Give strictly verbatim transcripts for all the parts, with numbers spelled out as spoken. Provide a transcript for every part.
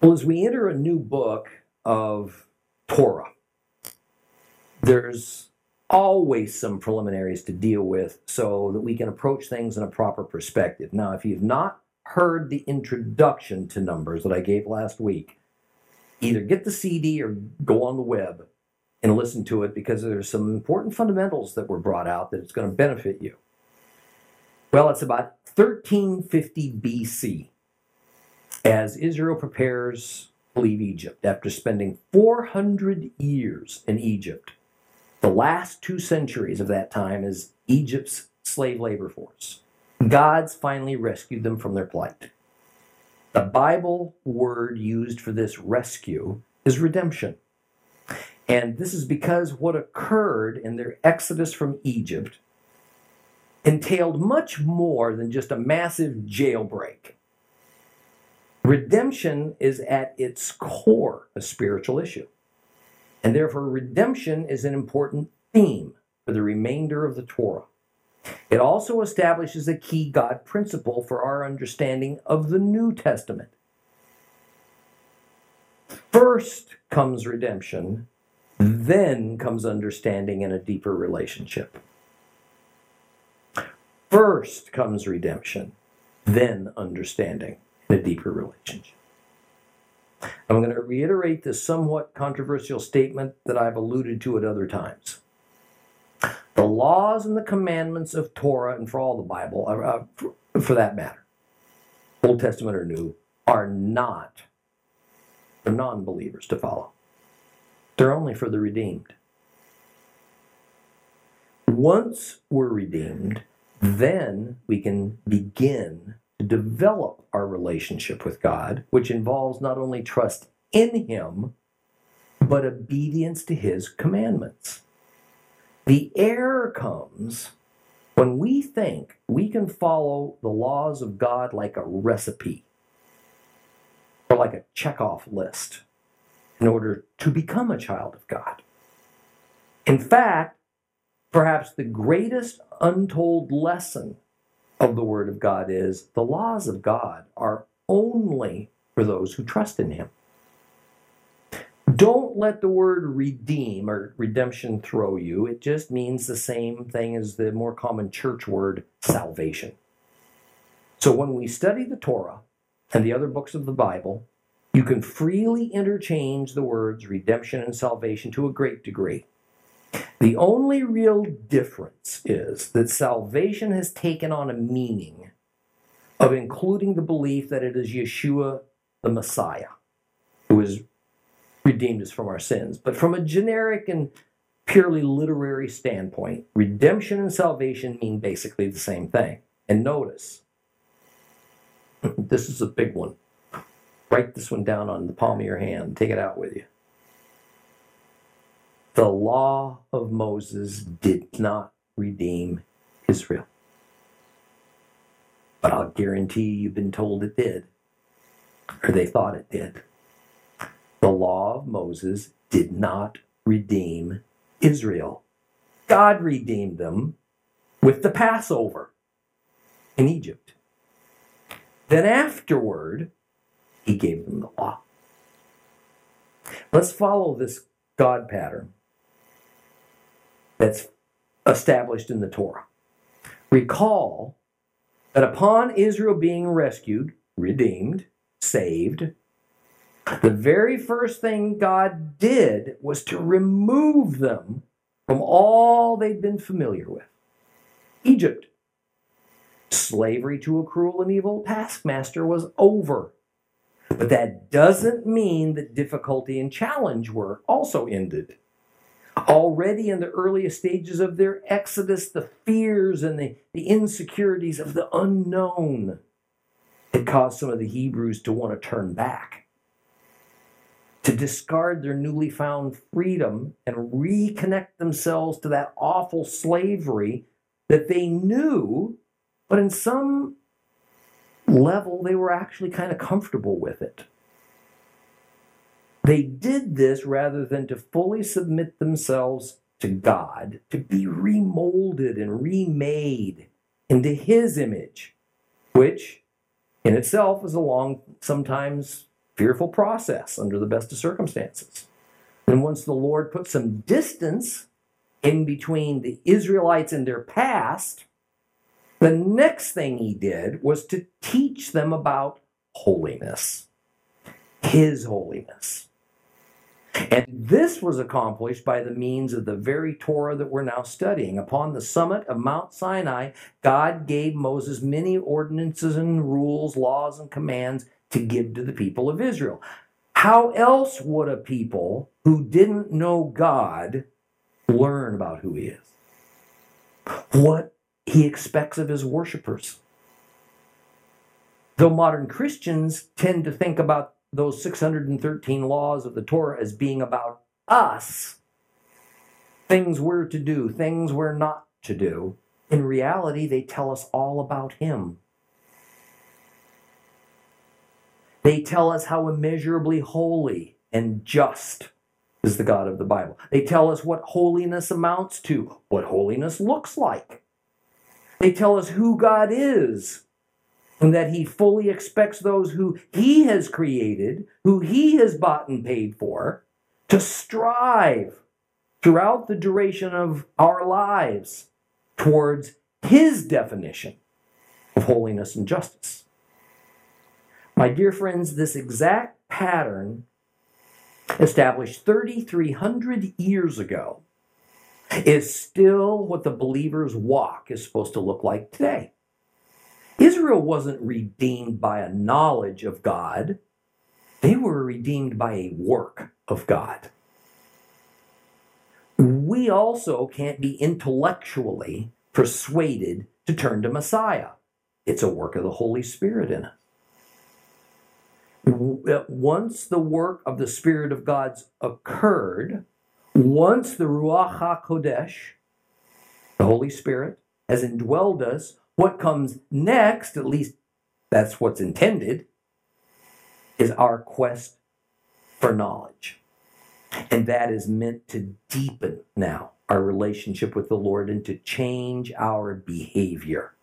Well, as we enter a new book of Torah, there's always some preliminaries to deal with so that we can approach things in a proper perspective. Now, if you've not heard the introduction to Numbers that I gave last week, either get the C D or go on the web and listen to it, because there's some important fundamentals that were brought out that it's going to benefit you. Well, it's about thirteen fifty B C as Israel prepares to leave Egypt after spending four hundred years in Egypt. The last two centuries of that time is Egypt's slave labor force. God's finally rescued them from their plight. The Bible word used for this rescue is redemption. And this is because what occurred in their exodus from Egypt entailed much more than just a massive jailbreak. Redemption is at its core a spiritual issue. And therefore, redemption is an important theme for the remainder of the Torah. It also establishes a key God principle for our understanding of the New Testament. First comes redemption, then comes understanding and a deeper relationship. First comes redemption, then understanding and a deeper relationship. I'm going to reiterate this somewhat controversial statement that I've alluded to at other times. The laws and the commandments of Torah, and for all the Bible, uh, for, for that matter, Old Testament or New, are not for non-believers to follow. They're only for the redeemed. Once we're redeemed, then we can begin to develop our relationship with God, which involves not only trust in Him, but obedience to His commandments. The error comes when we think we can follow the laws of God like a recipe or like a checkoff list in order to become a child of God. In fact, perhaps the greatest untold lesson of the Word of God is the laws of God are only for those who trust in Him. Don't let the word redeem or redemption throw you. It just means the same thing as the more common church word salvation. So when we study the Torah and the other books of the Bible, you can freely interchange the words redemption and salvation to a great degree. The only real difference is that salvation has taken on a meaning of including the belief that it is Yeshua, the Messiah, who is redeemed us from our sins. But from a generic and purely literary standpoint, redemption and salvation mean basically the same thing. And notice, this is a big one. Write this one down on the palm of your hand. Take it out with you. The law of Moses did not redeem Israel. But I'll guarantee you've been told it did, or they thought it did. The law of Moses did not redeem Israel. God redeemed them with the Passover in Egypt. Then afterward, He gave them the law. Let's follow this God pattern that's established in the Torah. Recall that upon Israel being rescued, redeemed, saved, the very first thing God did was to remove them from all they'd been familiar with. Egypt. Slavery to a cruel and evil taskmaster was over. But that doesn't mean that difficulty and challenge were also ended. Already in the earliest stages of their exodus, the fears and the, the insecurities of the unknown had caused some of the Hebrews to want to turn back, to discard their newly found freedom and reconnect themselves to that awful slavery that they knew, but in some level they were actually kind of comfortable with it. They did this rather than to fully submit themselves to God, to be remolded and remade into His image, which in itself is a long, sometimes fearful process under the best of circumstances. And once the Lord put some distance in between the Israelites and their past, the next thing he did was to teach them about holiness, his holiness. And this was accomplished by the means of the very Torah that we're now studying. Upon the summit of Mount Sinai, God gave Moses many ordinances and rules, laws, and commands to give to the people of Israel. How else would a people who didn't know God learn about who he is? What he expects of his worshipers. Though modern Christians tend to think about those six hundred thirteen laws of the Torah as being about us, things we're to do, things we're not to do, in reality, they tell us all about him. They tell us how immeasurably holy and just is the God of the Bible. They tell us what holiness amounts to, what holiness looks like. They tell us who God is, and that he fully expects those who he has created, who he has bought and paid for, to strive throughout the duration of our lives towards his definition of holiness and justice. My dear friends, this exact pattern established thirty-three hundred years ago is still what the believer's walk is supposed to look like today. Israel wasn't redeemed by a knowledge of God. They were redeemed by a work of God. We also can't be intellectually persuaded to turn to Messiah. It's a work of the Holy Spirit in us. Once the work of the Spirit of God's occurred, once the Ruach HaKodesh, the Holy Spirit, has indwelled us, what comes next, at least that's what's intended, is our quest for knowledge. And that is meant to deepen now our relationship with the Lord and to change our behavior.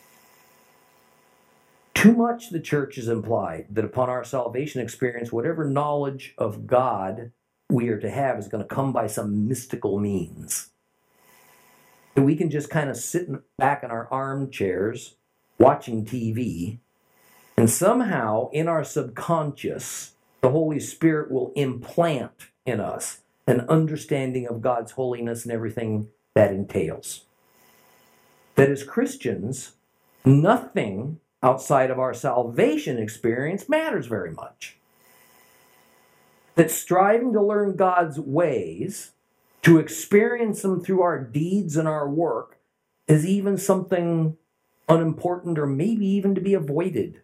Too much the church has implied that upon our salvation experience, whatever knowledge of God we are to have is going to come by some mystical means. That we can just kind of sit back in our armchairs watching T V, and somehow in our subconscious, the Holy Spirit will implant in us an understanding of God's holiness and everything that entails. That as Christians, nothing outside of our salvation experience matters very much. That striving to learn God's ways, to experience them through our deeds and our work, is even something unimportant or maybe even to be avoided.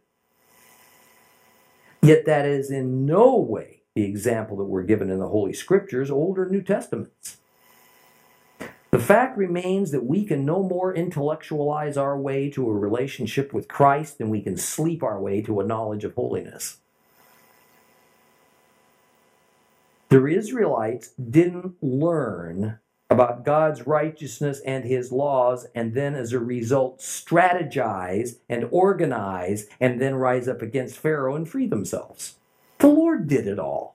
Yet that is in no way the example that we're given in the Holy Scriptures, Old or New Testaments. The fact remains that we can no more intellectualize our way to a relationship with Christ than we can sleep our way to a knowledge of holiness. The Israelites didn't learn about God's righteousness and his laws and then as a result strategize and organize and then rise up against Pharaoh and free themselves. The Lord did it all.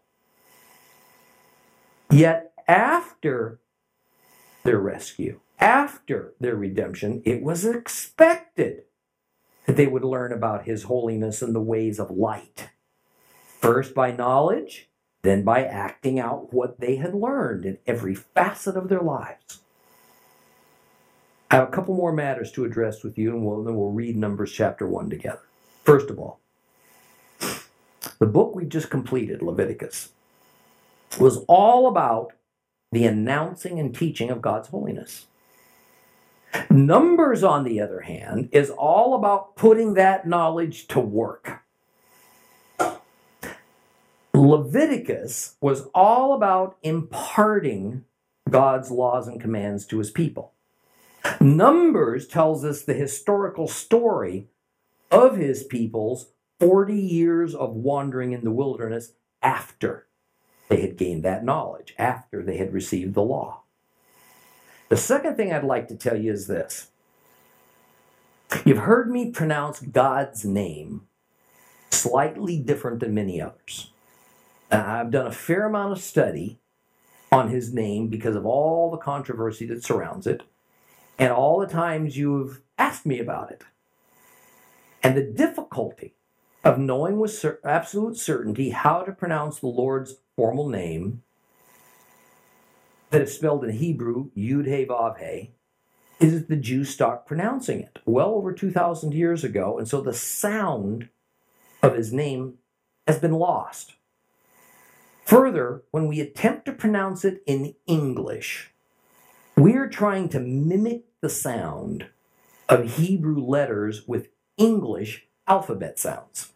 Yet after their rescue, after their redemption, it was expected that they would learn about his holiness and the ways of light. First by knowledge, then by acting out what they had learned in every facet of their lives. I have a couple more matters to address with you, and we'll, then we'll read Numbers chapter one together. First of all, the book we just completed, Leviticus, was all about the announcing and teaching of God's holiness. Numbers, on the other hand, is all about putting that knowledge to work. Leviticus was all about imparting God's laws and commands to his people. Numbers tells us the historical story of his people's forty years of wandering in the wilderness after they had gained that knowledge, after they had received the law. The second thing I'd like to tell you is this. You've heard me pronounce God's name slightly different than many others. Uh, I've done a fair amount of study on his name because of all the controversy that surrounds it and all the times you've asked me about it. And the difficulty of knowing with cer- absolute certainty how to pronounce the Lord's formal name that is spelled in Hebrew, Yud-He-Vav-He, is that the Jews stopped pronouncing it well over two thousand years ago, and so the sound of his name has been lost. Further, when we attempt to pronounce it in English, we are trying to mimic the sound of Hebrew letters with English alphabet sounds.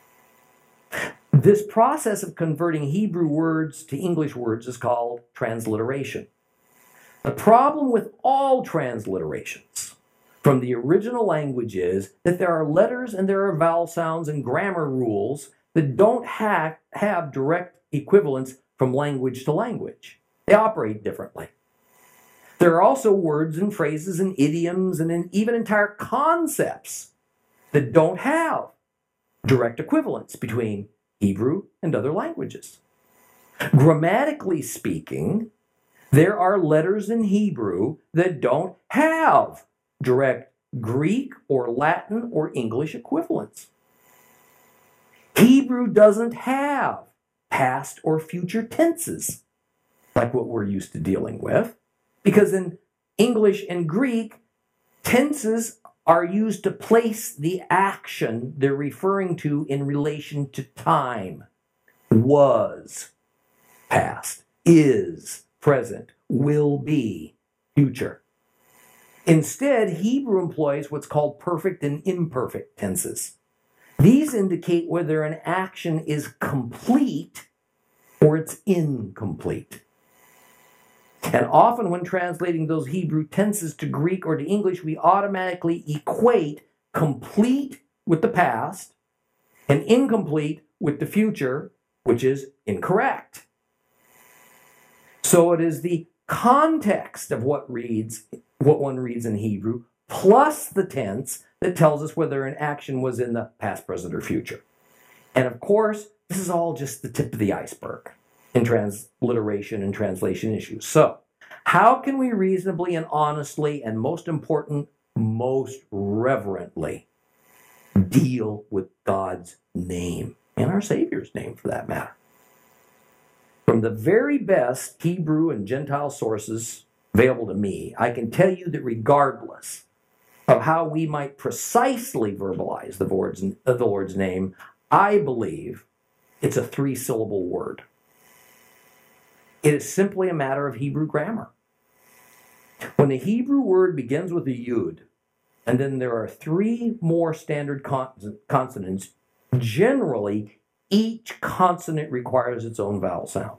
This process of converting Hebrew words to English words is called transliteration. The problem with all transliterations from the original language is that there are letters and there are vowel sounds and grammar rules that don't ha- have direct equivalence from language to language. They operate differently. There are also words and phrases and idioms and in even entire concepts that don't have direct equivalence between Hebrew and other languages. Grammatically speaking, there are letters in Hebrew that don't have direct Greek or Latin or English equivalents. Hebrew doesn't have past or future tenses like what we're used to dealing with, because in English and Greek, tenses are used to place the action they're referring to in relation to time. Was, past, is, present, will be, future. Instead, Hebrew employs what's called perfect and imperfect tenses. These indicate whether an action is complete or it's incomplete. And often when translating those Hebrew tenses to Greek or to English, we automatically equate complete with the past and incomplete with the future, which is incorrect. So it is the context of what reads, what one reads in Hebrew, plus the tense that tells us whether an action was in the past, present, or future. And of course, this is all just the tip of the iceberg in transliteration and translation issues. So, how can we reasonably and honestly, and most important, most reverently, deal with God's name, and our Savior's name for that matter? From the very best Hebrew and Gentile sources available to me, I can tell you that regardless of how we might precisely verbalize the Lord's, the Lord's name, I believe it's a three-syllable word. It is simply a matter of Hebrew grammar. When the Hebrew word begins with a yud, and then there are three more standard con- consonants, generally each consonant requires its own vowel sound.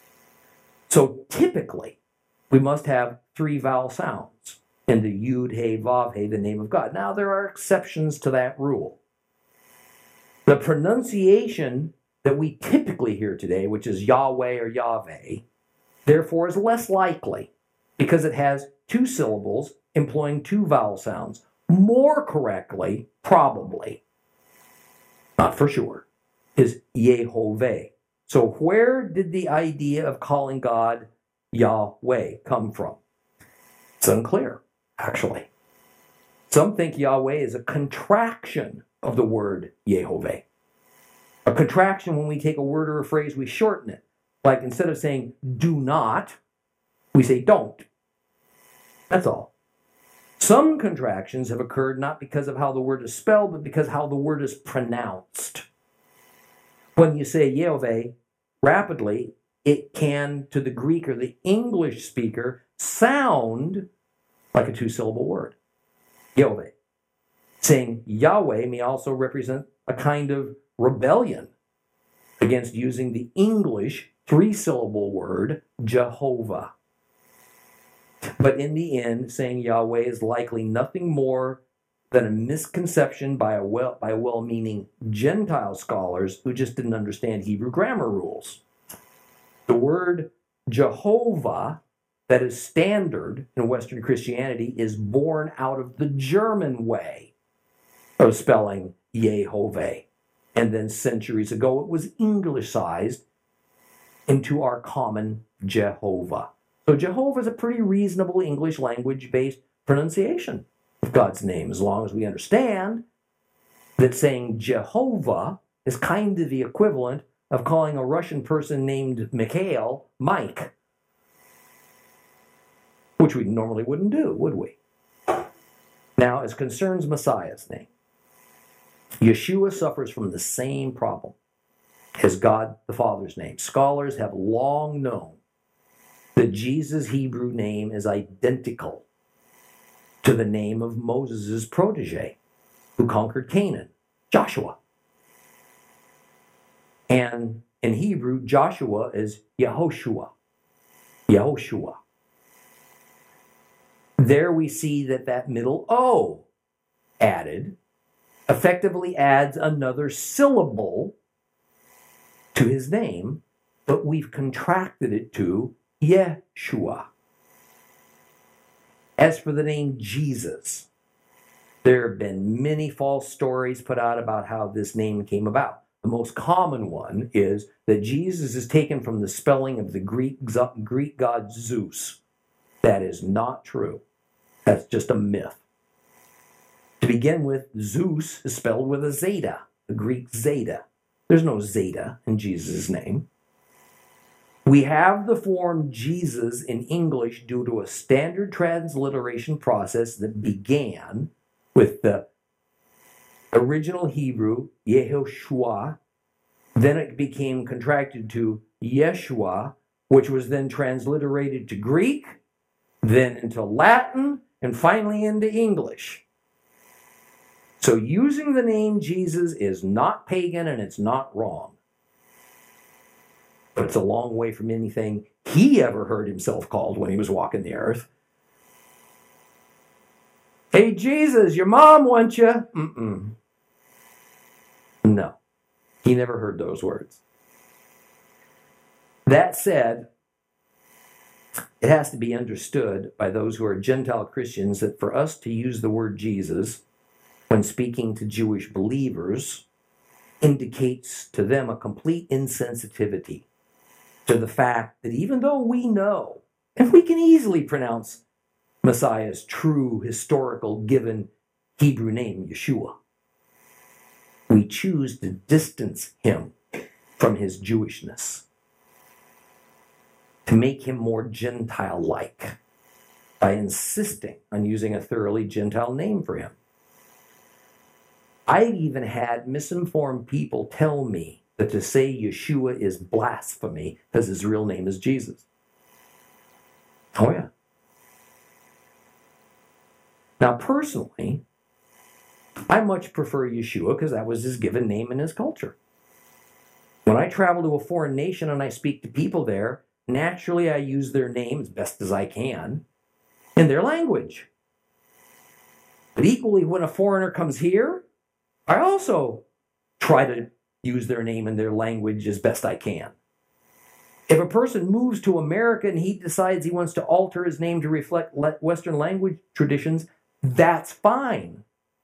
So typically, we must have three vowel sounds in the Yud, He, Vav, He, the name of God. Now, there are exceptions to that rule. The pronunciation that we typically hear today, which is Yahweh or Yahweh, therefore is less likely because it has two syllables employing two vowel sounds. More correctly, probably, not for sure, is Yehovah. So where did the idea of calling God Yahweh come from? It's unclear, actually. Some think Yahweh is a contraction of the word Yehovah. A contraction, when we take a word or a phrase, we shorten it. Like instead of saying do not, we say don't. That's all. Some contractions have occurred not because of how the word is spelled, but because how the word is pronounced. When you say Yehovah rapidly, it can, to the Greek or the English speaker, sound like a two-syllable word. Yehovah. Saying Yahweh may also represent a kind of rebellion against using the English three-syllable word Jehovah. But in the end, saying Yahweh is likely nothing more than a misconception by a well, by well-meaning Gentile scholars who just didn't understand Hebrew grammar rules. The word Jehovah, that is standard in Western Christianity, is born out of the German way of spelling Yehovah. And then centuries ago, it was Anglicized into our common Jehovah. So Jehovah is a pretty reasonable English language-based pronunciation of God's name, as long as we understand that saying Jehovah is kind of the equivalent of calling a Russian person named Mikhail Mike, which we normally wouldn't do, would we? Now, as concerns Messiah's name, Yeshua suffers from the same problem as God the Father's name. Scholars have long known that Jesus' Hebrew name is identical to the name of Moses' protege who conquered Canaan, Joshua. And in Hebrew, Joshua is Yehoshua. Yehoshua. There we see that that middle O added effectively adds another syllable to his name, but we've contracted it to Yeshua. As for the name Jesus, there have been many false stories put out about how this name came about. The most common one is that Jesus is taken from the spelling of the Greek, Greek god Zeus. That is not true. That's just a myth. To begin with, Zeus is spelled with a zeta, the Greek zeta. There's no zeta in Jesus' name. We have the form Jesus in English due to a standard transliteration process that began with the original Hebrew, Yehoshua. Then it became contracted to Yeshua, which was then transliterated to Greek, then into Latin, and finally into English. So using the name Jesus is not pagan and it's not wrong. But it's a long way from anything he ever heard himself called when he was walking the earth. Hey, Jesus, your mom wants you. Mm-mm. No, he never heard those words. That said, it has to be understood by those who are Gentile Christians that for us to use the word Jesus when speaking to Jewish believers indicates to them a complete insensitivity to the fact that even though we know, and we can easily pronounce Messiah's true historical given Hebrew name, Yeshua, we choose to distance him from his Jewishness, to make him more Gentile-like by insisting on using a thoroughly Gentile name for him. I've even had misinformed people tell me that to say Yeshua is blasphemy because his real name is Jesus. Oh, yeah. Now, personally, I much prefer Yeshua because that was his given name in his culture. When I travel to a foreign nation and I speak to people there, naturally I use their name as best as I can in their language. But equally, when a foreigner comes here, I also try to use their name in their language as best I can. If a person moves to America and he decides he wants to alter his name to reflect Western language traditions, that's fine.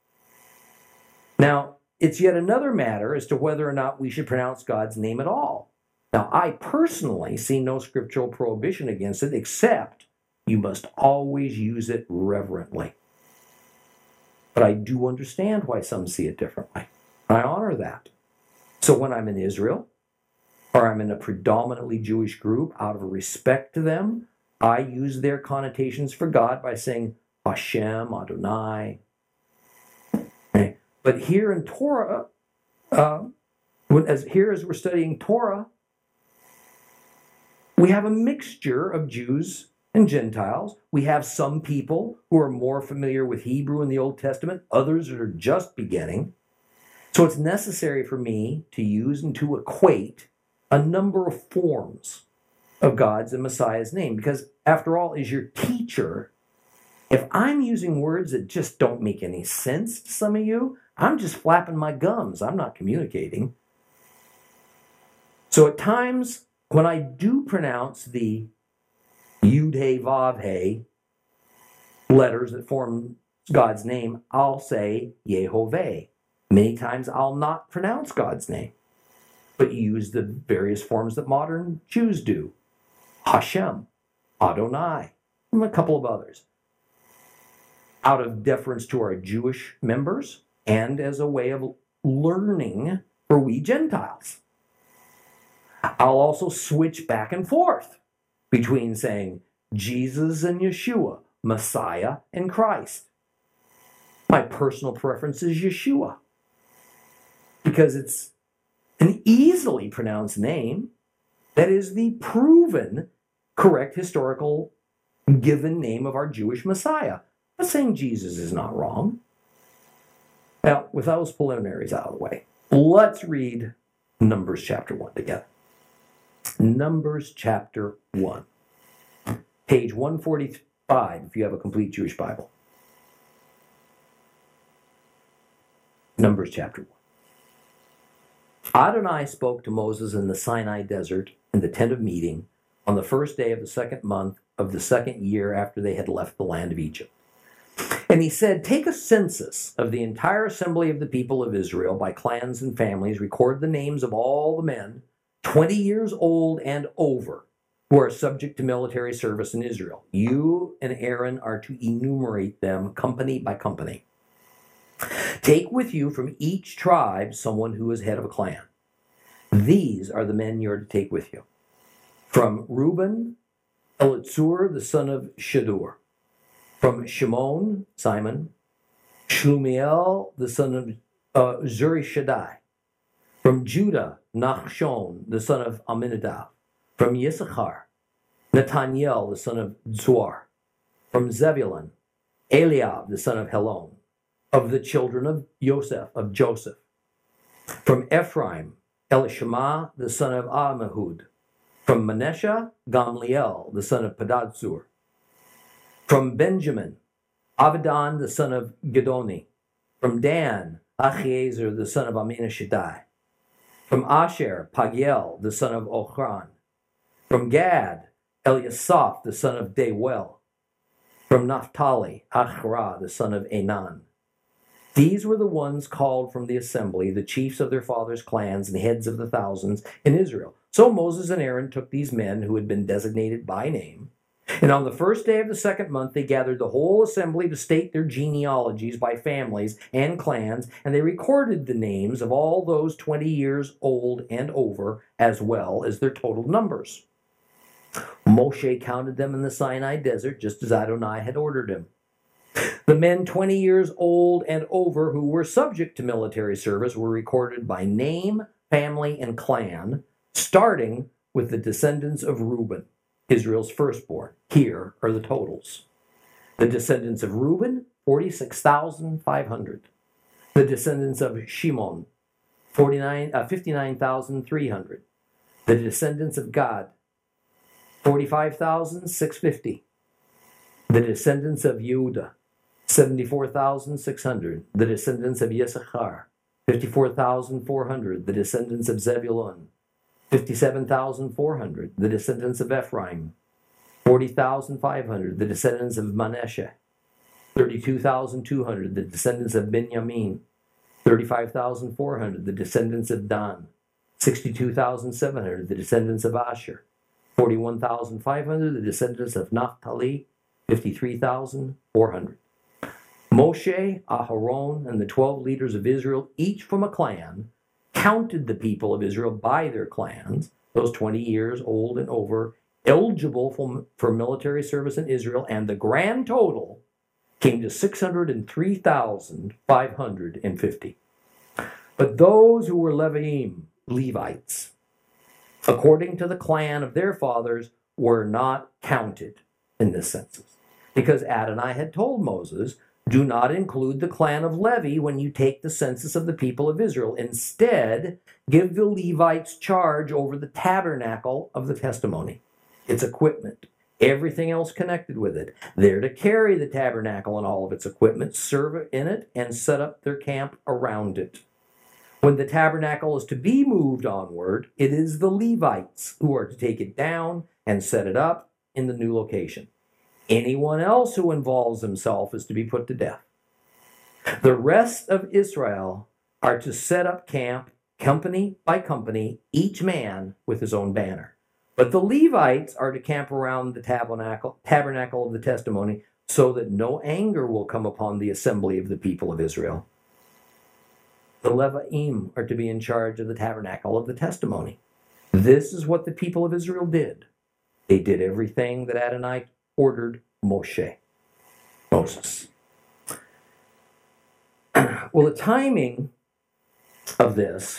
Now, it's yet another matter as to whether or not we should pronounce God's name at all. Now, I personally see no scriptural prohibition against it, except you must always use it reverently. But I do understand why some see it differently. I honor that. So when I'm in Israel, or I'm in a predominantly Jewish group, out of respect to them, I use their connotations for God by saying Hashem, Adonai. Okay. But here in Torah, uh, when, as here as we're studying Torah, we have a mixture of Jews and Gentiles. We have some people who are more familiar with Hebrew in the Old Testament, others that are just beginning. So it's necessary for me to use and to equate a number of forms of God's and Messiah's name, because after all, as your teacher, if I'm using words that just don't make any sense to some of you, I'm just flapping my gums. I'm not communicating. So at times, when I do pronounce the Yud He Vav He letters that form God's name, I'll say Yehovah, Many times I'll not pronounce God's name, but use the various forms that modern Jews do. Hashem, Adonai, and a couple of others. Out of deference to our Jewish members and as a way of learning for we Gentiles. I'll also switch back and forth between saying Jesus and Yeshua, Messiah and Christ. My personal preference is Yeshua because it's an easily pronounced name that is the proven correct historical given name of our Jewish Messiah. I'm saying Jesus is not wrong. Now, with those preliminaries out of the way, let's read Numbers chapter one together. Numbers chapter one. Page one forty-five if you have a complete Jewish Bible. Numbers chapter one. Adonai spoke to Moses in the Sinai desert in the tent of meeting on the first day of the second month of the second year after they had left the land of Egypt. And he said, take a census of the entire assembly of the people of Israel by clans and families, record the names of all the men twenty years old and over who are subject to military service in Israel. You and Aaron are to enumerate them company by company. Take with you from each tribe someone who is head of a clan. These are the men you are to take with you. From Reuben, Elitzur, the son of Shadur. From Shimon, Simon, Shlumiel, the son of uh, Zurishaddai. From Judah, Nachshon, the son of Aminadab. From Yissachar, Nathaniel, the son of Zuar. From Zebulun, Eliab, the son of Helon. Of the children of Joseph, of Joseph. From Ephraim, Elishama, the son of Ammihud. From Manasseh, Gamliel, the son of Pedadzur. From Benjamin, Abidan, the son of Gedoni. From Dan, Achiezer, the son of Aminashaddai. From Asher, Pagiel, the son of Ochran. From Gad, Eliasaph, the son of Deuel. From Naphtali, Achra, the son of Enan. These were the ones called from the assembly, the chiefs of their fathers' clans and heads of the thousands in Israel. So Moses and Aaron took these men who had been designated by name, and on the first day of the second month they gathered the whole assembly to state their genealogies by families and clans, and they recorded the names of all those twenty years old and over, as well as their total numbers. Moshe counted them in the Sinai desert, just as Adonai had ordered him. The men twenty years old and over who were subject to military service were recorded by name, family, and clan, starting with the descendants of Reuben, Israel's firstborn. Here are the totals. The descendants of Reuben, forty-six thousand five hundred. The descendants of Shimon, forty-nine, uh, fifty-nine thousand three hundred. The descendants of Gad, forty-five thousand six hundred fifty. The descendants of Yehuda, seventy-four thousand six hundred. The descendants of Yissachar, fifty-four thousand four hundred. The descendants of Zebulun, fifty-seven thousand four hundred. The descendants of Ephraim, forty thousand five hundred. The descendants of Manasseh, thirty-two thousand two hundred. The descendants of Benjamin, thirty-five thousand four hundred. The descendants of Dan, sixty-two thousand seven hundred. The descendants of Asher, forty-one thousand five hundred. The descendants of Naphtali, fifty-three thousand four hundred. Moshe, Aharon, and the twelve leaders of Israel, each from a clan, counted the people of Israel by their clans, those twenty years old and over, eligible for, for military service in Israel, and the grand total came to six hundred three thousand five hundred fifty. But those who were Leviim, Levites, according to the clan of their fathers, were not counted in this census, because Adonai had told Moses, do not include the clan of Levi when you take the census of the people of Israel. Instead, give the Levites charge over the tabernacle of the testimony, its equipment, everything else connected with it. They're to carry the tabernacle and all of its equipment, serve in it, and set up their camp around it. When the tabernacle is to be moved onward, it is the Levites who are to take it down and set it up in the new location. Anyone else who involves himself is to be put to death. The rest of Israel are to set up camp, company by company, each man with his own banner. But the Levites are to camp around the tabernacle, tabernacle of the testimony, so that no anger will come upon the assembly of the people of Israel. The Leviim are to be in charge of the tabernacle of the testimony. This is what the people of Israel did. They did everything that Adonai ordered Moshe, Moses. Well, the timing of this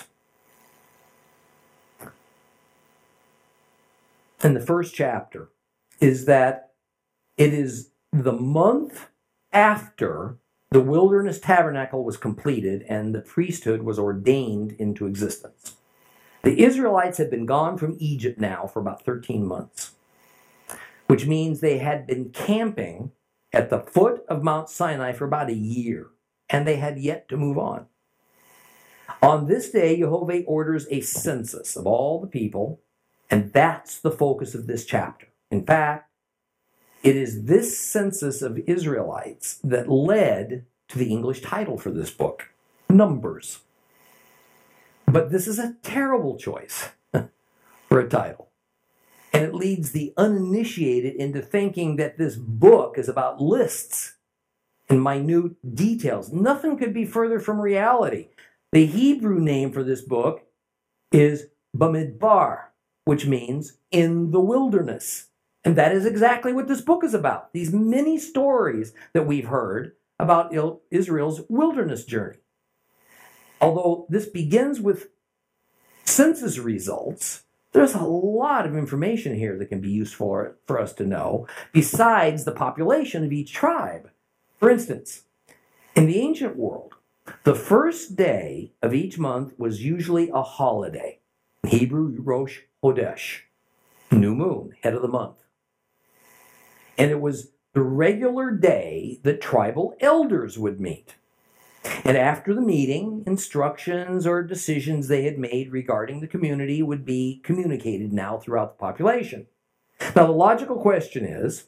in the first chapter is that it is the month after the wilderness tabernacle was completed and the priesthood was ordained into existence. The Israelites had been gone from Egypt now for about thirteen months, which means they had been camping at the foot of Mount Sinai for about a year, and they had yet to move on. On this day, Jehovah orders a census of all the people, and that's the focus of this chapter. In fact, it is this census of Israelites that led to the English title for this book, Numbers. But this is a terrible choice for a title. And it leads the uninitiated into thinking that this book is about lists and minute details. Nothing could be further from reality. The Hebrew name for this book is Bamidbar, which means in the wilderness. And that is exactly what this book is about. These many stories that we've heard about Israel's wilderness journey. Although this begins with census results, there's a lot of information here that can be useful for us to know, besides the population of each tribe. For instance, in the ancient world, the first day of each month was usually a holiday. In Hebrew, Rosh Chodesh, new moon, head of the month. And it was the regular day that tribal elders would meet. And after the meeting, instructions or decisions they had made regarding the community would be communicated now throughout the population. Now, the logical question is,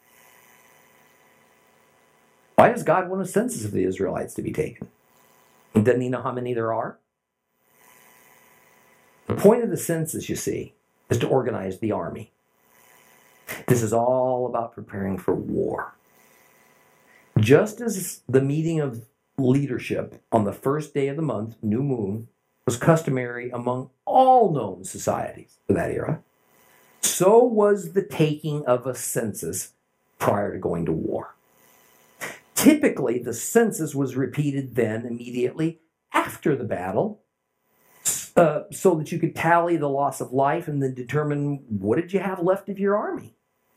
why does God want a census of the Israelites to be taken? Doesn't he know how many there are? The point of the census, you see, is to organize the army. This is all about preparing for war. Just as the meeting of leadership on the first day of the month, new moon, was customary among all known societies of that era, so was the taking of a census prior to going to war. Typically, the census was repeated then immediately after the battle, uh, so that you could tally the loss of life and then determine what did you have left of your army.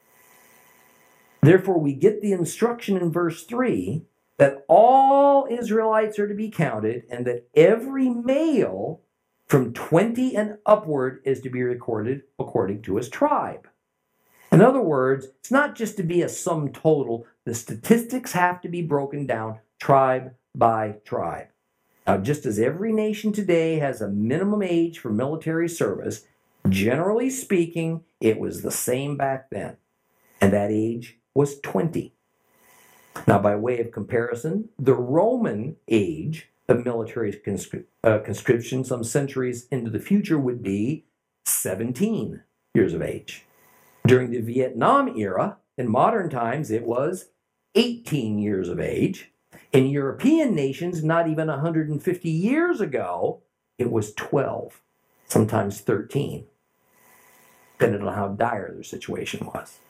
Therefore, we get the instruction in verse three that all Israelites are to be counted and that every male from twenty and upward is to be recorded according to his tribe. In other words, it's not just to be a sum total. The statistics have to be broken down tribe by tribe. Now, just as every nation today has a minimum age for military service, generally speaking, it was the same back then. And that age was twenty. Now, by way of comparison, the Roman age of military conscri- uh, conscription some centuries into the future would be seventeen years of age. During the Vietnam era, in modern times, it was eighteen years of age. In European nations, not even one hundred fifty years ago, it was twelve, sometimes thirteen, depending on how dire their situation was.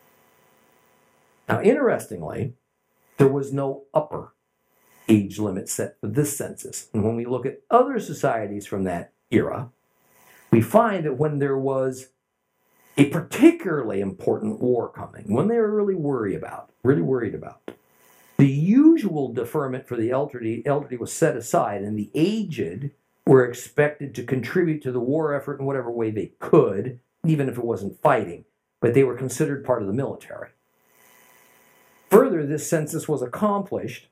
Now, interestingly, there was no upper age limit set for this census. And when we look at other societies from that era, we find that when there was a particularly important war coming, when they were really worried about, really worried about, the usual deferment for the elderly, elderly was set aside, and the aged were expected to contribute to the war effort in whatever way they could, even if it wasn't fighting, but they were considered part of the military. Further, this census was accomplished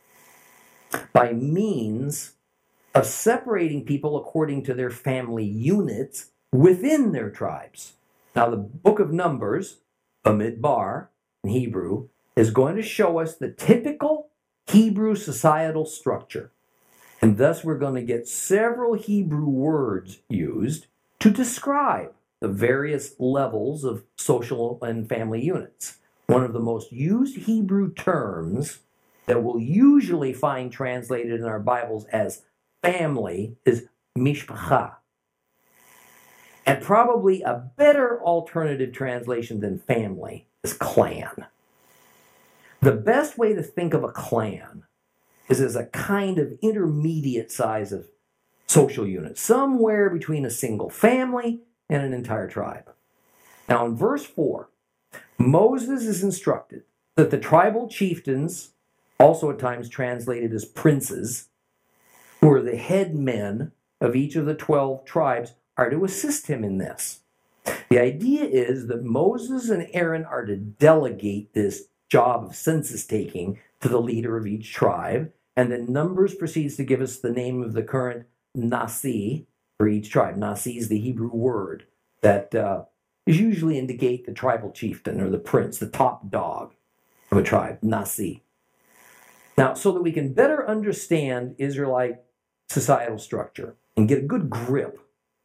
by means of separating people according to their family units within their tribes. Now, the book of Numbers, Bamidbar in Hebrew, is going to show us the typical Hebrew societal structure. And thus we're going to get several Hebrew words used to describe the various levels of social and family units. One of the most used Hebrew terms that we'll usually find translated in our Bibles as family is mishpacha. And probably a better alternative translation than family is clan. The best way to think of a clan is as a kind of intermediate size of social unit, somewhere between a single family and an entire tribe. Now in verse four, Moses is instructed that the tribal chieftains, also at times translated as princes, who are the head men of each of the twelve tribes, are to assist him in this. The idea is that Moses and Aaron are to delegate this job of census taking to the leader of each tribe, and then Numbers proceeds to give us the name of the current Nasi for each tribe. Nasi is the Hebrew word that uh, is usually indicate the tribal chieftain or the prince, the top dog of a tribe, Nasi. Now, so that we can better understand Israelite societal structure and get a good grip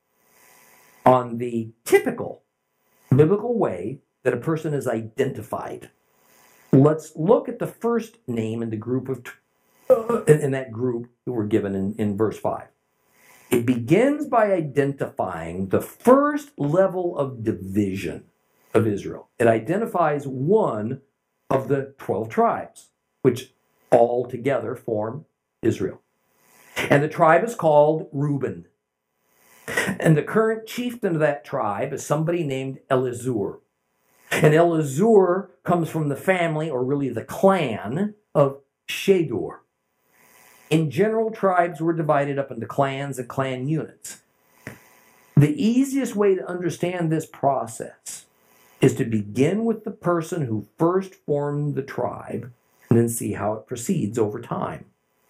on the typical biblical way that a person is identified, let's look at the first name in the group of uh, in that group that we're given in, in verse five. It begins by identifying the first level of division of Israel. It identifies one of the twelve tribes, which all together form Israel. And the tribe is called Reuben. And the current chieftain of that tribe is somebody named Elizur. And Elizur comes from the family, or really the clan, of Shedur. In general, tribes were divided up into clans and clan units. The easiest way to understand this process is to begin with the person who first formed the tribe and then see how it proceeds over time.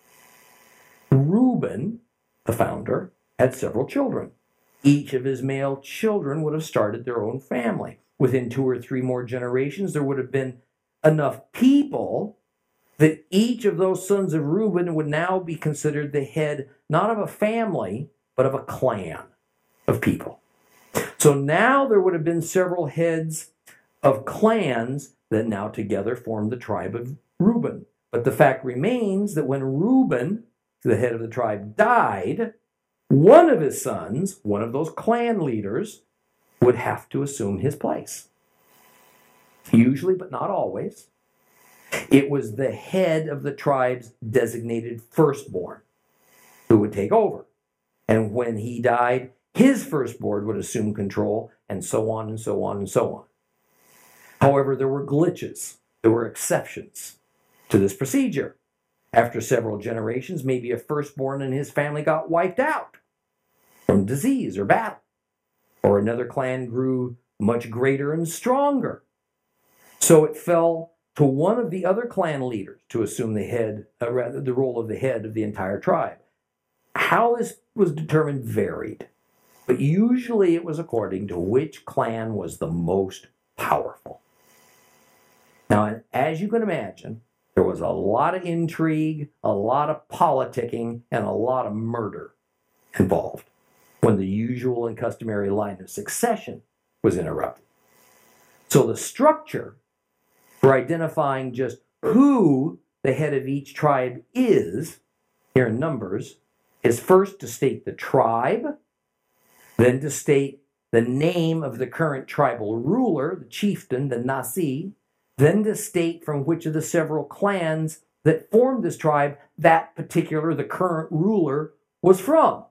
Reuben, the founder, had several children. Each of his male children would have started their own family. Within two or three more generations, there would have been enough people that each of those sons of Reuben would now be considered the head, not of a family, but of a clan of people. So now there would have been several heads of clans that now together formed the tribe of Reuben. But the fact remains that when Reuben, the head of the tribe, died, one of his sons, one of those clan leaders, would have to assume his place. Usually, but not always, it was the head of the tribe's designated firstborn who would take over. And when he died, his firstborn would assume control, and so on and so on and so on. However, there were glitches. There were exceptions to this procedure. After several generations, maybe a firstborn and his family got wiped out from disease or battle. Or another clan grew much greater and stronger. So it fell to one of the other clan leaders to assume the head, uh, rather the role of the head of the entire tribe. How this was determined varied, but usually it was according to which clan was the most powerful. Now, as you can imagine, there was a lot of intrigue, a lot of politicking, and a lot of murder involved when the usual and customary line of succession was interrupted. So the structure for identifying just who the head of each tribe is, here in Numbers, is first to state the tribe, then to state the name of the current tribal ruler, the chieftain, the Nasi, then to state from which of the several clans that formed this tribe that particular, the current ruler, was from.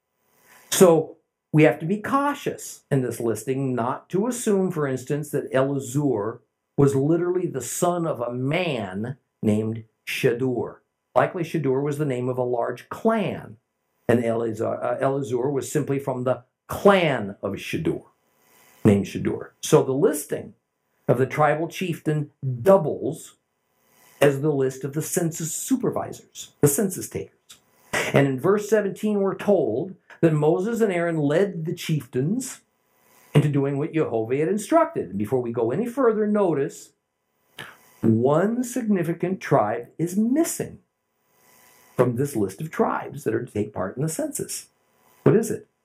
So we have to be cautious in this listing not to assume, for instance, that Elizur was literally the son of a man named Shedur. Likely Shedur was the name of a large clan, and Elizur, uh, Elizur was simply from the clan of Shedur, named Shedur. So the listing of the tribal chieftain doubles as the list of the census supervisors, the census takers. And in verse seventeen, we're told that Moses and Aaron led the chieftains into doing what Jehovah had instructed. And before we go any further, notice one significant tribe is missing. from this list of tribes that are to take part in the census. What is it?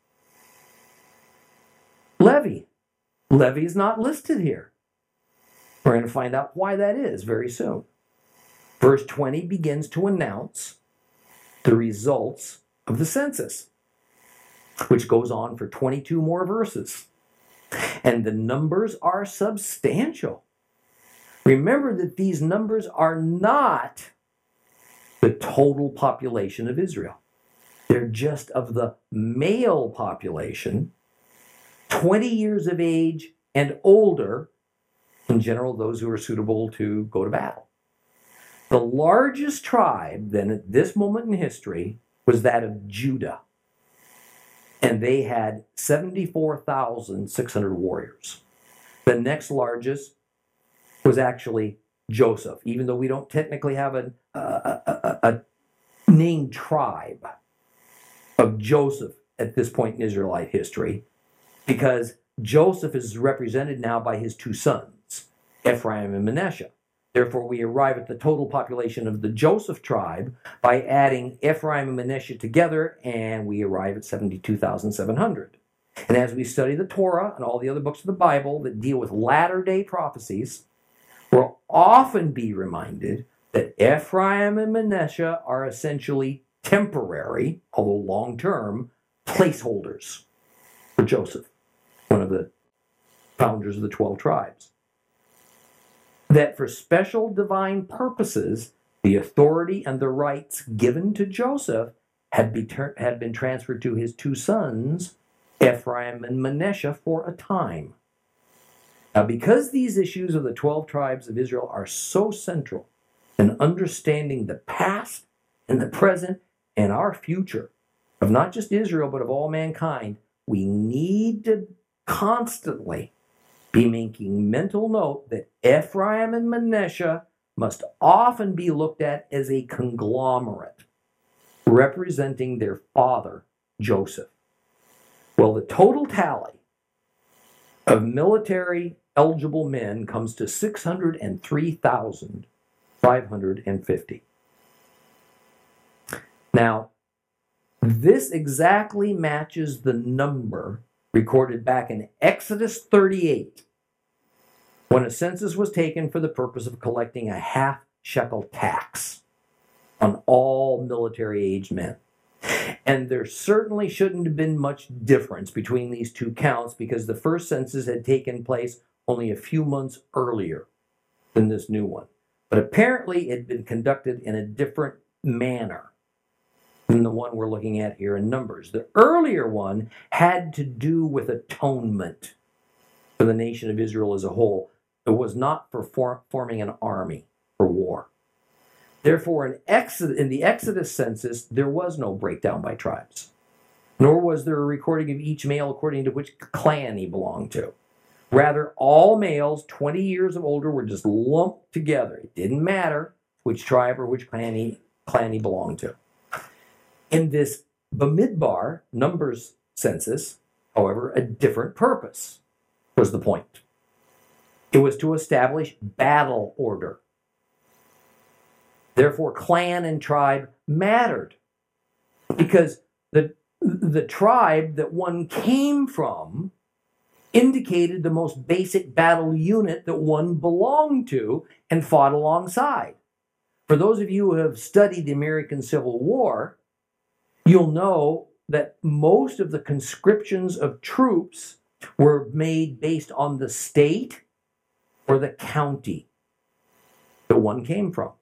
Levi. Levi is not listed here. We're going to find out why that is very soon. Verse twenty begins to announce the results of the census, which goes on for twenty-two more verses. And the numbers are substantial. Remember that these numbers are not the total population of Israel. They're just of the male population, twenty years of age and older, in general, those who are suitable to go to battle. The largest tribe then at this moment in history was that of Judah. And they had seventy-four thousand six hundred warriors. The next largest was actually Joseph, even though we don't technically have a, a, a, a named tribe of Joseph at this point in Israelite history, because Joseph is represented now by his two sons, Ephraim and Manasseh. Therefore, we arrive at the total population of the Joseph tribe by adding Ephraim and Manasseh together, and we arrive at seventy-two thousand seven hundred. And as we study the Torah and all the other books of the Bible that deal with latter-day prophecies, we'll often be reminded that Ephraim and Manasseh are essentially temporary, although long-term, placeholders for Joseph, one of the founders of the twelve tribes. That for special divine purposes, the authority and the rights given to Joseph had, be ter- had been transferred to his two sons, Ephraim and Manasseh, for a time. Now, because these issues of the twelve tribes of Israel are so central in understanding the past and the present and our future of not just Israel, but of all mankind, we need to constantly be making mental note that Ephraim and Manasseh must often be looked at as a conglomerate representing their father, Joseph. Well, the total tally of military eligible men comes to six hundred three thousand five hundred fifty. Now, this exactly matches the number recorded back in Exodus thirty-eight, when a census was taken for the purpose of collecting a half shekel tax on all military-aged men. And there certainly shouldn't have been much difference between these two counts, because the first census had taken place only a few months earlier than this new one. But apparently it had been conducted in a different manner than the one we're looking at here in Numbers. The earlier one had to do with atonement for the nation of Israel as a whole. It was not for form, forming an army for war. Therefore, in, Exodus, in the Exodus census, there was no breakdown by tribes, nor was there a recording of each male according to which clan he belonged to. Rather, all males twenty years or older were just lumped together. It didn't matter which tribe or which clan he, clan he belonged to. In this Bamidbar Numbers census, however, a different purpose was the point. It was to establish battle order. Therefore, clan and tribe mattered, because the, the tribe that one came from indicated the most basic battle unit that one belonged to and fought alongside. For those of you who have studied the American Civil War, you'll know that most of the conscriptions of troops were made based on the state or the county that one came from.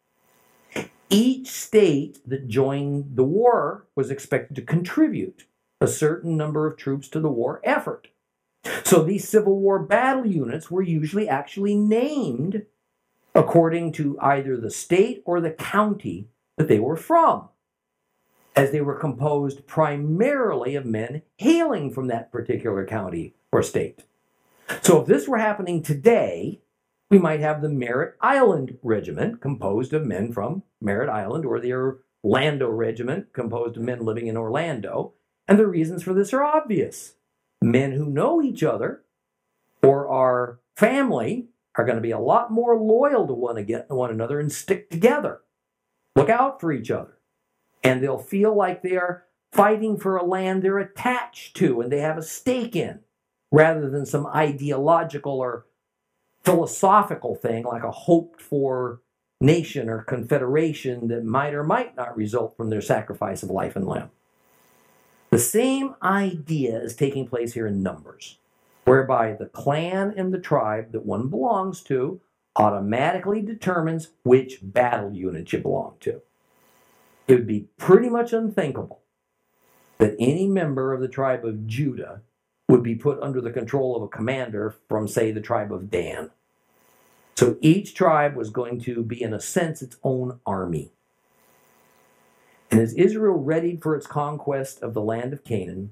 Each state that joined the war was expected to contribute a certain number of troops to the war effort. So these Civil War battle units were usually actually named according to either the state or the county that they were from, as they were composed primarily of men hailing from that particular county or state. So if this were happening today, we might have the Merritt Island Regiment, composed of men from Merritt Island, or the Orlando Regiment, composed of men living in Orlando. And the reasons for this are obvious. Men who know each other or are family are going to be a lot more loyal to one, again, one another and stick together. Look out for each other. And they'll feel like they are fighting for a land they're attached to and they have a stake in, rather than some ideological or philosophical thing like a hoped for nation or confederation that might or might not result from their sacrifice of life and limb. The same idea is taking place here in Numbers, whereby the clan and the tribe that one belongs to automatically determines which battle unit you belong to. It would be pretty much unthinkable that any member of the tribe of Judah would be put under the control of a commander from, say, the tribe of Dan. So each tribe was going to be, in a sense, its own army. And as Israel readied for its conquest of the land of Canaan,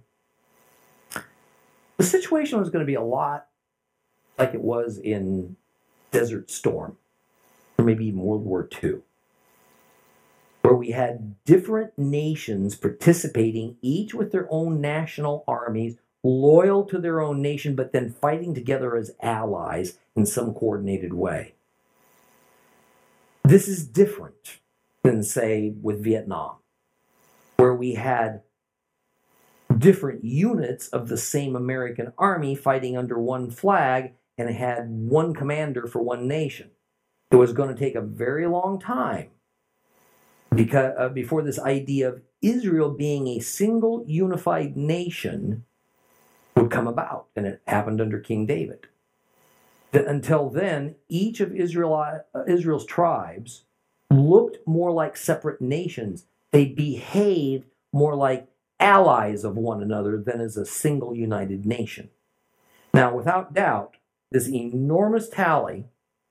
the situation was going to be a lot like it was in Desert Storm, or maybe even World War Two, where we had different nations participating, each with their own national armies, loyal to their own nation, but then fighting together as allies in some coordinated way. This is different than, say, with Vietnam, where we had different units of the same American army fighting under one flag and had one commander for one nation. It was going to take a very long time because, uh, before this idea of Israel being a single unified nation would come about, and it happened under King David. Until then, each of Israel, uh, Israel's tribes looked more like separate nations. They behaved more like allies of one another than as a single united nation. Now, without doubt, this enormous tally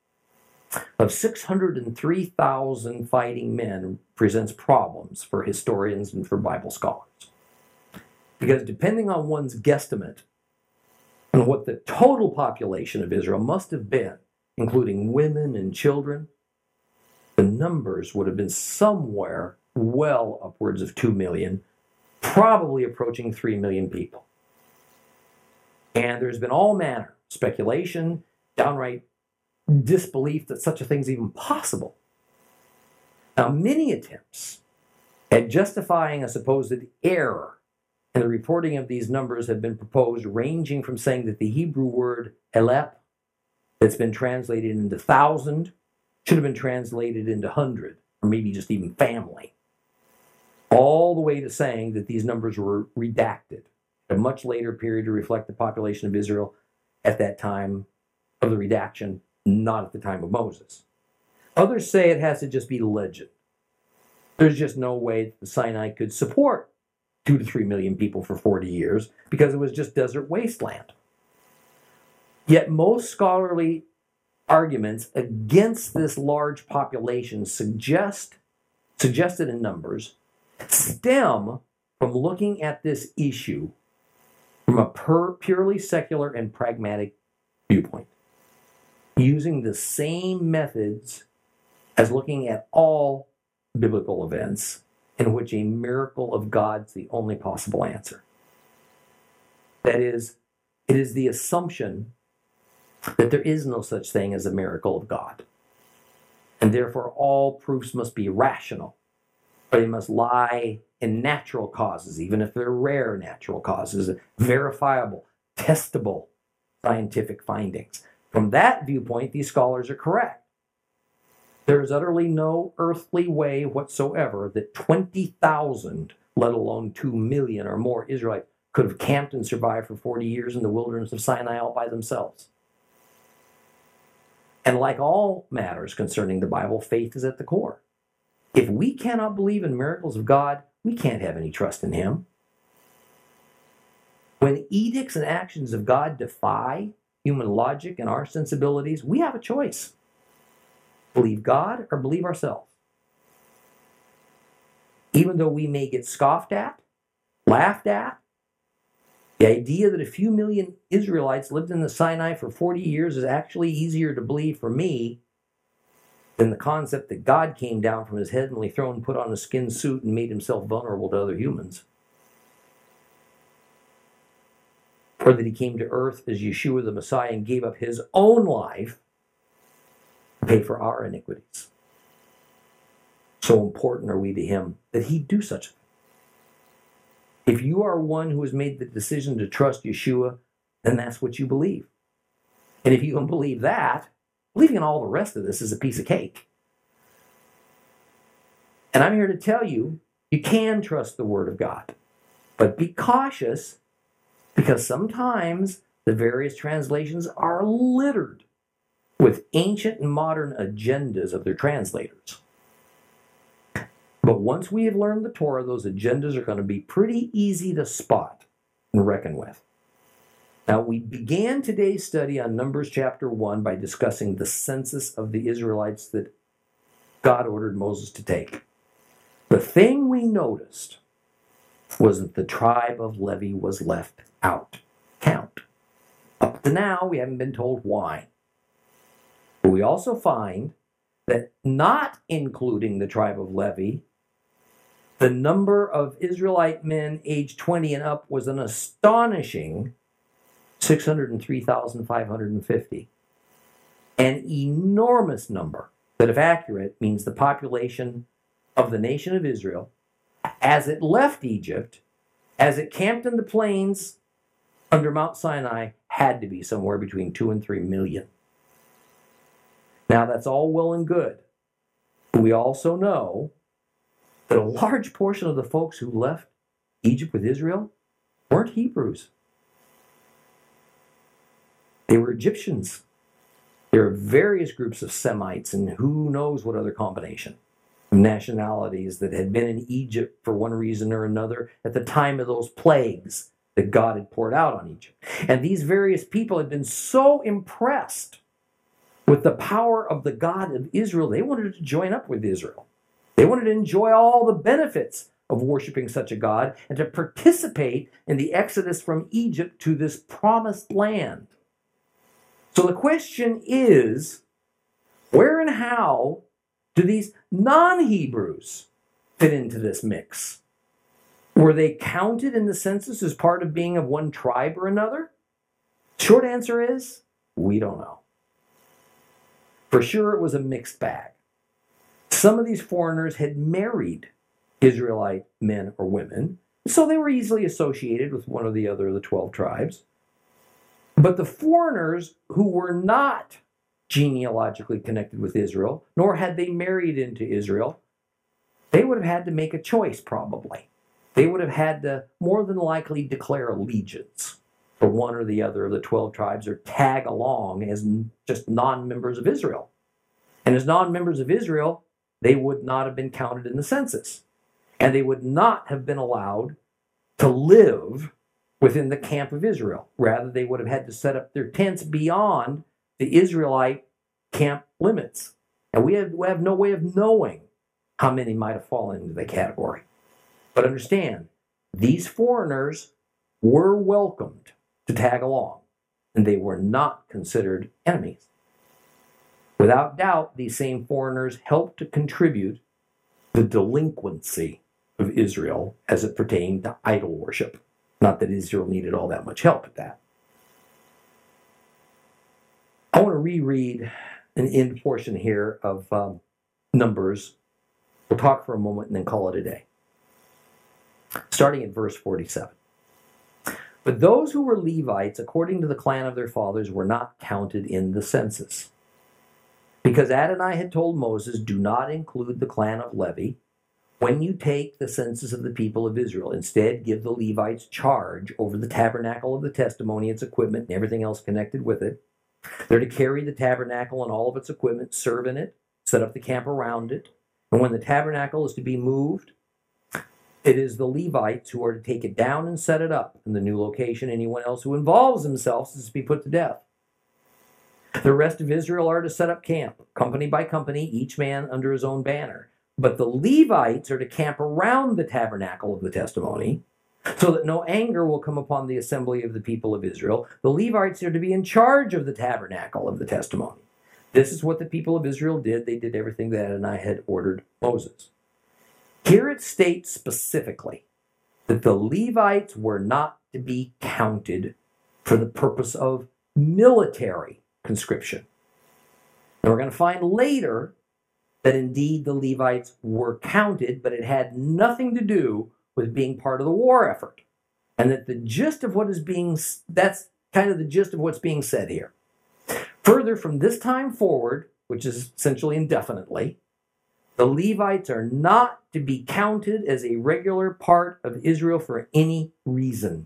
of six hundred three thousand fighting men presents problems for historians and for Bible scholars. Because depending on one's guesstimate on what the total population of Israel must have been, including women and children, the numbers would have been somewhere well upwards of two million, probably approaching three million people. And there's been all manner of speculation, downright disbelief that such a thing's even possible. Now, many attempts at justifying a supposed error in the reporting of these numbers have been proposed, ranging from saying that the Hebrew word elep, that's been translated into thousand, should have been translated into hundred, or maybe just even family, all the way to saying that these numbers were redacted at a much later period to reflect the population of Israel at that time of the redaction, not at the time of Moses. Others say it has to just be legend. There's just no way that the Sinai could support two to three million people for forty years because it was just desert wasteland. Yet most scholarly arguments against this large population suggest, suggested in Numbers, stem from looking at this issue from a pur- purely secular and pragmatic viewpoint, using the same methods as looking at all biblical events in which a miracle of God's the only possible answer. That is, it is the assumption that there is no such thing as a miracle of God. And therefore all proofs must be rational, or they must lie in natural causes, even if they're rare natural causes, verifiable, testable scientific findings. From that viewpoint, these scholars are correct. There is utterly no earthly way whatsoever that twenty thousand, let alone two million or more Israelites could have camped and survived for forty years in the wilderness of Sinai all by themselves. And like all matters concerning the Bible, faith is at the core. If we cannot believe in miracles of God, we can't have any trust in Him. When edicts and actions of God defy human logic and our sensibilities, we have a choice. Believe God or believe ourselves. Even though we may get scoffed at, laughed at, the idea that a few million Israelites lived in the Sinai for forty years is actually easier to believe for me than the concept that God came down from his heavenly throne, put on a skin suit, and made himself vulnerable to other humans. Or that he came to earth as Yeshua the Messiah and gave up his own life to pay for our iniquities. So important are we to him that he'd do such a thing. If you are one who has made the decision to trust Yeshua, then that's what you believe. And if you can believe that, believing in all the rest of this is a piece of cake. And I'm here to tell you, you can trust the Word of God. But be cautious, because sometimes the various translations are littered with ancient and modern agendas of their translators. But once we have learned the Torah, those agendas are going to be pretty easy to spot and reckon with. Now, we began today's study on Numbers chapter one by discussing the census of the Israelites that God ordered Moses to take. The thing we noticed was that the tribe of Levi was left out. Count. Up to now, we haven't been told why. But we also find that not including the tribe of Levi, the number of Israelite men aged twenty and up was an astonishing six hundred three thousand five hundred fifty. An enormous number that, if accurate, means the population of the nation of Israel as it left Egypt, as it camped in the plains under Mount Sinai, had to be somewhere between two and three million. Now, that's all well and good. But we also know that a large portion of the folks who left Egypt with Israel weren't Hebrews. They were Egyptians. There are various groups of Semites and who knows what other combination of nationalities that had been in Egypt for one reason or another at the time of those plagues that God had poured out on Egypt. And these various people had been so impressed with the power of the God of Israel, they wanted to join up with Israel. They wanted to enjoy all the benefits of worshiping such a God and to participate in the exodus from Egypt to this promised land. So the question is, where and how do these non-Hebrews fit into this mix? Were they counted in the census as part of being of one tribe or another? Short answer is, we don't know. For sure, it was a mixed bag. Some of these foreigners had married Israelite men or women, so they were easily associated with one or the other of the twelve tribes. But the foreigners who were not genealogically connected with Israel, nor had they married into Israel, they would have had to make a choice probably. They would have had to more than likely declare allegiance for one or the other of the twelve tribes or tag along as just non-members of Israel. And as non-members of Israel, they would not have been counted in the census. And they would not have been allowed to live within the camp of Israel. Rather, they would have had to set up their tents beyond the Israelite camp limits. And we have, we have no way of knowing how many might have fallen into the category. But understand, these foreigners were welcomed to tag along, and they were not considered enemies. Without doubt, these same foreigners helped to contribute the delinquency of Israel as it pertained to idol worship. Not that Israel needed all that much help at that. I want to reread an end portion here of um, Numbers. We'll talk for a moment and then call it a day. Starting at verse forty-seven. But those who were Levites, according to the clan of their fathers, were not counted in the census. Because Adonai had told Moses, do not include the clan of Levi when you take the census of the people of Israel. Instead, give the Levites charge over the tabernacle of the testimony, its equipment, and everything else connected with it. They're to carry the tabernacle and all of its equipment, serve in it, set up the camp around it. And when the tabernacle is to be moved, it is the Levites who are to take it down and set it up in the new location. Anyone else who involves themselves is to be put to death. The rest of Israel are to set up camp, company by company, each man under his own banner. But the Levites are to camp around the tabernacle of the testimony, so that no anger will come upon the assembly of the people of Israel. The Levites are to be in charge of the tabernacle of the testimony. This is what the people of Israel did. They did everything that Adonai had ordered Moses. Here it states specifically that the Levites were not to be counted for the purpose of military conscription. And we're going to find later that indeed the Levites were counted, but it had nothing to do with being part of the war effort. And that the gist of what is being, that's kind of the gist of what's being said here. Further, from this time forward, which is essentially indefinitely, the Levites are not to be counted as a regular part of Israel for any reason.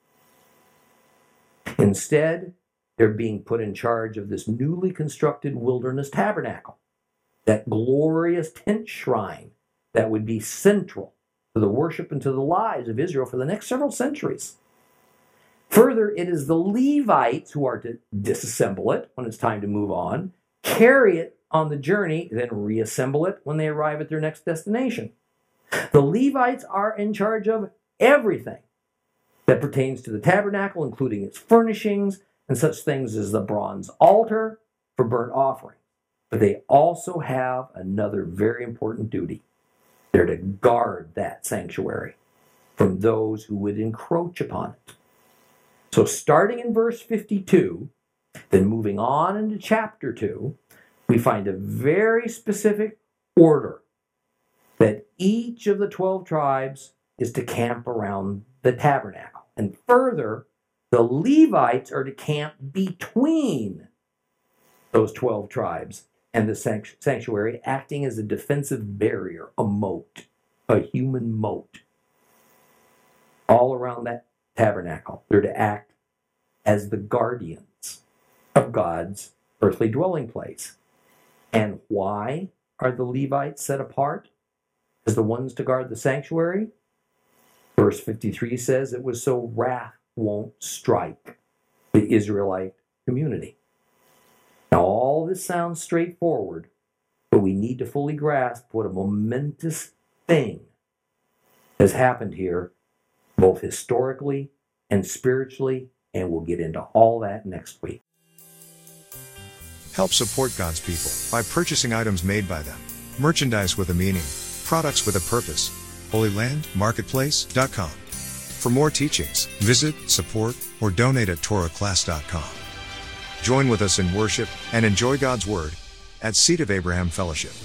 Instead, they're being put in charge of this newly constructed wilderness tabernacle, that glorious tent shrine that would be central to the worship and to the lives of Israel for the next several centuries. Further, it is the Levites who are to disassemble it when it's time to move on, carry it on the journey, then reassemble it when they arrive at their next destination. The Levites are in charge of everything that pertains to the tabernacle, including its furnishings and such things as the bronze altar for burnt offering. But they also have another very important duty. They're to guard that sanctuary from those who would encroach upon it. So starting in verse fifty-two, then moving on into chapter two, we find a very specific order that each of the twelve tribes is to camp around the tabernacle. And further, the Levites are to camp between those twelve tribes and the sanctuary, acting as a defensive barrier, a moat, a human moat, all around that tabernacle. They're to act as the guardians of God's earthly dwelling place. And why are the Levites set apart as the ones to guard the sanctuary? Verse fifty-three says it was so wrath won't strike the Israelite community. Now, all this sounds straightforward, but we need to fully grasp what a momentous thing has happened here, both historically and spiritually, and we'll get into all that next week. Help support God's people by purchasing items made by them, merchandise with a meaning, products with a purpose. Holy Land Marketplace dot com. For more teachings, visit, support, or donate at Torah class dot com. Join with us in worship and enjoy God's Word at Seed of Abraham Fellowship.